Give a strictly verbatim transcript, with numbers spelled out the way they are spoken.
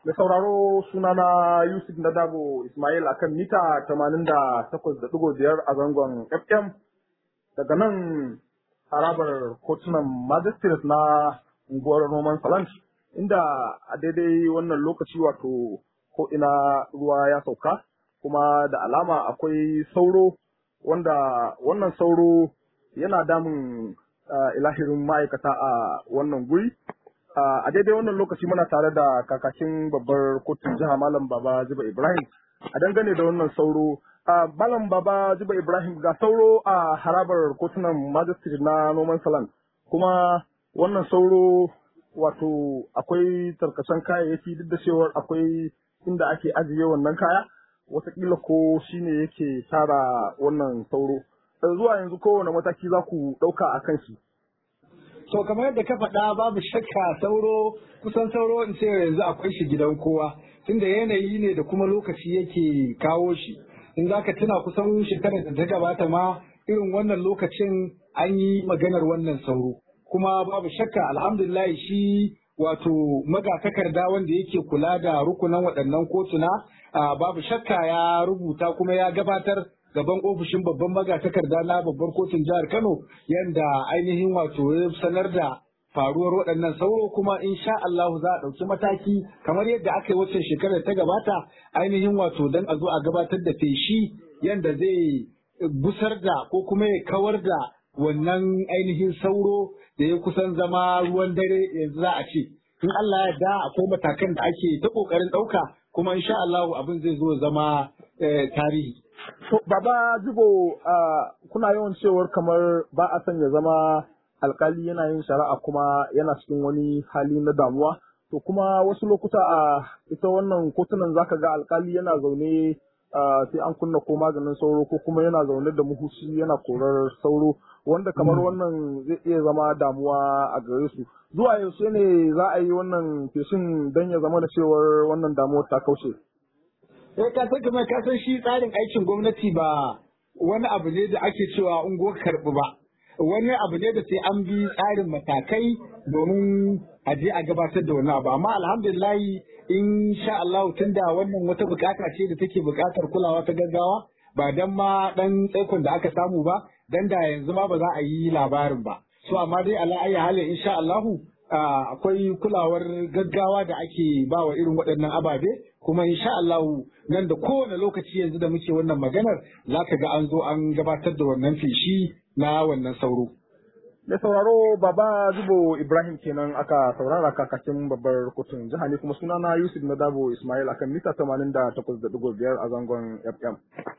Da sauraro sunana Yusuf Nadabo Ismail akan mita tamanin da takwas da ɗigo biyar a zangon F M daga nan harabar kotunan magistrate na unguwar Noman Salant, inda a daidai wannan lokaci wato ko ina ruwa ya sauka kuma da alama akwai sauro, wanda wannan sauro yana damun uh, ilahirin ma'aikata a wannan guri. Uh, a daidai wannan lokaci muna tare da kakakin babbar kotun jiha Malam Baba Jibo Ibrahim a dangane da wannan sauro. Uh, Malam Baba Jibo Ibrahim, ga sauro a harabar kotunan magistrate na Noman Salant, kuma wannan sauro wato akwai tarkacen kayayyaki duk da cewar akwai inda ake ajiye wannan kaya, watakila ko shine yake tara wannan sauro. Uh, zuwa yanzu kowane mataki za ku ɗauka a kan shi? So kamar yadda ka faɗa, babu shakka sauro, kusan sauro in ce yanzu akwai shi gidan kowa, tunda yanayi ne da kuma lokaci yake kawo shi. In za ka tuna kusan shekarar da ta gabata ma irin wannan lokacin an yi maganar wannan sauro. Kuma babu shakka alhamdulillah shi wato magatakarda wanda yake kula da rukunan waɗannan kotuna babu shakka ya rubuta kuma ya gabatar gaban ofishin babban magatakarda na babbar kotun jihar Kano yanda ainihin wato ya sanar da faruwar waɗannan sauro, kuma insha Allah za a ɗauki mataki kamar yadda aka yi waccan shekarar ta gabata ainihin wato don a zo a gabatar da feshi yanda zai busar da ko kuma ya kawar da wannan ainihin sauro da ya kusan zama ruwan dare yanzu za a ce. In Allah ya da akwai matakan da ake ta ƙoƙarin ɗauka, kuma insha Allah abin zai zo zama tarihi. So, Baba Jibo, uh, kuna yawan cewar kamar ba a son ya zama alkali yana yin shari'a kuma yana cikin wani hali na damuwa. To kuma wasu lokuta a uh, ita wannan kotunan zaka ga alkali yana zaune uh, sai an kunna ko maganin sauro ko kuma yana zaune da muhushi yana korar sauro, wanda kamar wannan zai iya zama damuwa a gare su. Zuwa yaushe ne za a yi wannan feshin don ya zama da cewar wannan damuwar ta kaushe? Eh ka san kamar ka san shi tsarin aikin gwamnati ba wani abu ne da ake cewa ungo karɓi ba, wani abu ne da sai an bi tsarin matakai domin a je a gabatar da wani abu. Amma alhamdulillah insha Allah tunda wannan wata bukata ce da take bukatar kulawa ta gaggawa, ba dan ma dan tsaikon da aka samu ba, dan da yanzu ma ba za a yi labarin ba. So amma dai ala ayi halin insha Allah akwai kulawar gaggawa da ake ba wa irin waɗannan ababe, kuma insha Allah nan da kowane lokaci yanzu da muke wannan maganar za ka ga an zo an gabatar da wannan feshi na wannan sauro. Da sauraro Baba Jibo Ibrahim kenan aka saurara kakakin babbar kotun jiha, ne kuma sunana Yusuf Nadabo Ismail akan mita tamanin da takwas da ɗigo biyar a zangon F M.